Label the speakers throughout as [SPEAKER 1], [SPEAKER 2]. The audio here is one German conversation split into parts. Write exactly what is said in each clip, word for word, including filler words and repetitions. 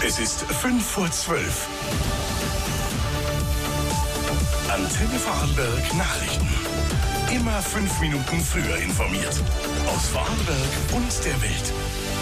[SPEAKER 1] Es ist fünf vor zwölf. Antenne Vorarlberg Nachrichten. Immer fünf Minuten früher informiert. Aus Vorarlberg und der Welt.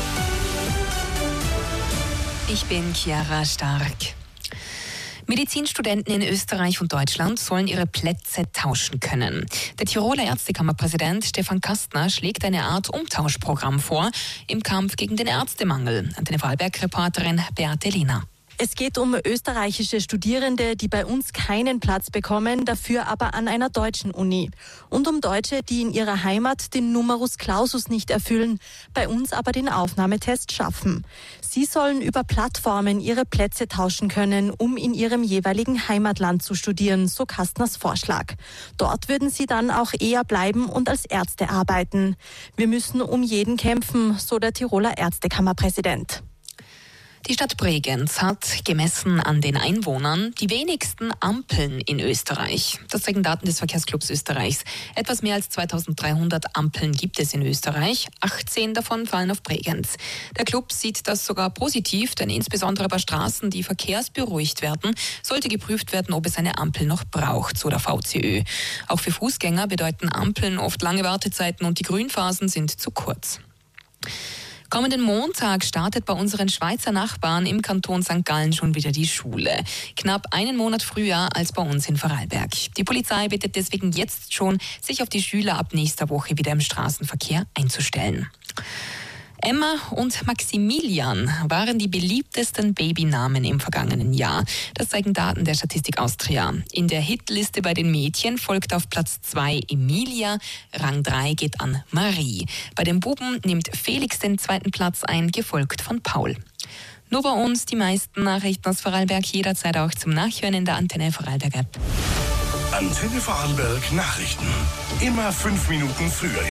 [SPEAKER 2] Ich bin Chiara Stark. Medizinstudenten in Österreich und Deutschland sollen ihre Plätze tauschen können. Der Tiroler Ärztekammerpräsident Stefan Kastner schlägt eine Art Umtauschprogramm vor im Kampf gegen den Ärztemangel. Antenne Vorarlberg-Reporterin Beate Lehner.
[SPEAKER 3] Es geht um österreichische Studierende, die bei uns keinen Platz bekommen, dafür aber an einer deutschen Uni. Und um Deutsche, die in ihrer Heimat den Numerus Clausus nicht erfüllen, bei uns aber den Aufnahmetest schaffen. Sie sollen über Plattformen ihre Plätze tauschen können, um in ihrem jeweiligen Heimatland zu studieren, so Kastners Vorschlag. Dort würden sie dann auch eher bleiben und als Ärzte arbeiten. Wir müssen um jeden kämpfen, so der Tiroler Ärztekammerpräsident.
[SPEAKER 2] Die Stadt Bregenz hat, gemessen an den Einwohnern, die wenigsten Ampeln in Österreich. Das zeigen Daten des Verkehrsclubs Österreichs. Etwas mehr als zweitausenddreihundert Ampeln gibt es in Österreich. achtzehn davon fallen auf Bregenz. Der Club sieht das sogar positiv, denn insbesondere bei Straßen, die verkehrsberuhigt werden, sollte geprüft werden, ob es eine Ampel noch braucht, so der V C Ö. Auch für Fußgänger bedeuten Ampeln oft lange Wartezeiten und die Grünphasen sind zu kurz. Kommenden Montag startet bei unseren Schweizer Nachbarn im Kanton Sankt Gallen schon wieder die Schule. Knapp einen Monat früher als bei uns in Vorarlberg. Die Polizei bittet deswegen jetzt schon, sich auf die Schüler ab nächster Woche wieder im Straßenverkehr einzustellen. Emma und Maximilian waren die beliebtesten Babynamen im vergangenen Jahr. Das zeigen Daten der Statistik Austria. In der Hitliste bei den Mädchen folgt auf Platz zwei Emilia, Rang drei geht an Marie. Bei den Buben nimmt Felix den zweiten Platz ein, gefolgt von Paul. Nur bei uns die meisten Nachrichten aus Vorarlberg, jederzeit auch zum Nachhören in der Antenne Vorarlberg App.
[SPEAKER 1] Antenne Vorarlberg Nachrichten. Immer fünf Minuten früher